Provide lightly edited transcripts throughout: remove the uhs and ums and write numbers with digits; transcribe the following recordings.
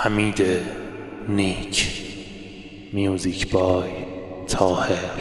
حمید نیک. میوزیک بای طاهر.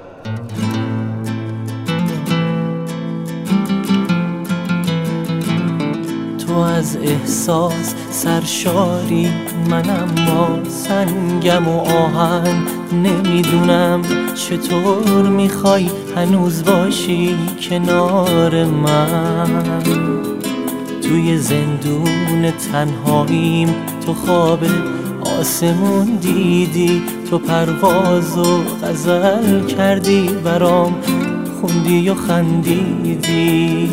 تو از احساس سرشاری، من اما سنگم و آهن. نمیدونم چطور میخوای هنوز باشی کنار من. توی زندون تنهاییم، تو خواب آسمون دیدی، تو پرواز و غزل کردی برام، خوندی و خندیدی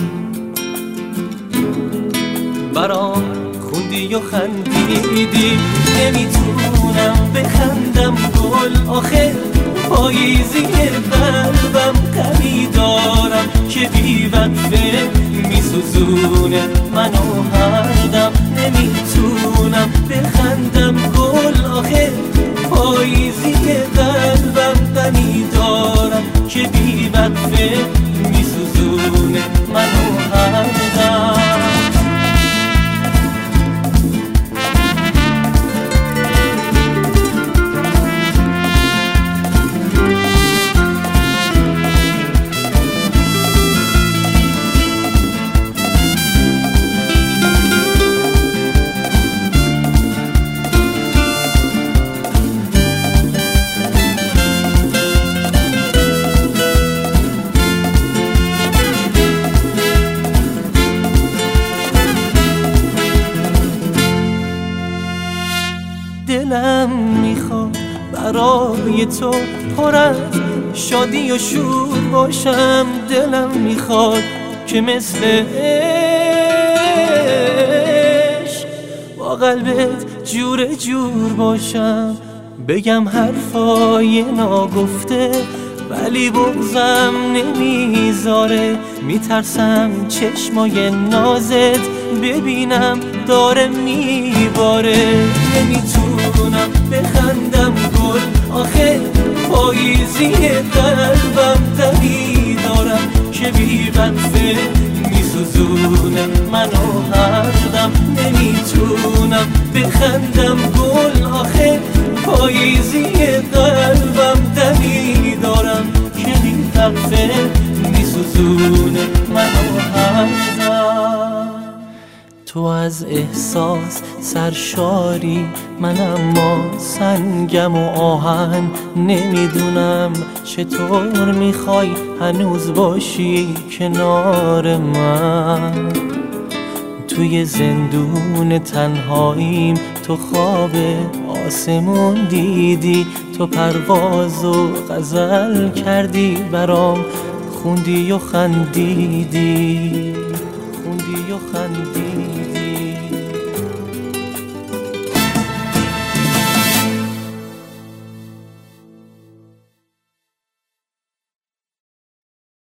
برام، خوندی و خندیدی. نمیتونم بخندم گل، آخه پاییزی قلبم غمی دارم که بی وقفه میسوزونه منو هر دم. نمیتونم بخندم گل، آخه پاییزی قلبم غمی دارم که بی وقفه میسوزونه منو هر دم. دلم میخواد برای تو پر از شادی و شور باشم. دلم میخواد که مثل عشق با قلبت جور جور باشم. بگم حرفای ناگفته ولی بغضم نمیذاره. میترسم چشمای نازت ببینم داره میباره. نمیتونم بخندم گل، آخه پاییزی قلبم غمی دارم که بی وقفه میسوزونه منو هر دم. نمیتونم بخندم گل، آخه پاییزی قلبم غمی دارم که بی وقفه میسوزونه منو هر دم. تو از احساس سرشاری، من اما سنگم و آهن. نمیدونم چطور میخوای هنوز باشی کنار من. توی زندون تنهاییم، تو خواب آسمون دیدی، تو پرواز و غزل کردی برام، خوندی و خندیدی، خوندی و خندیدی.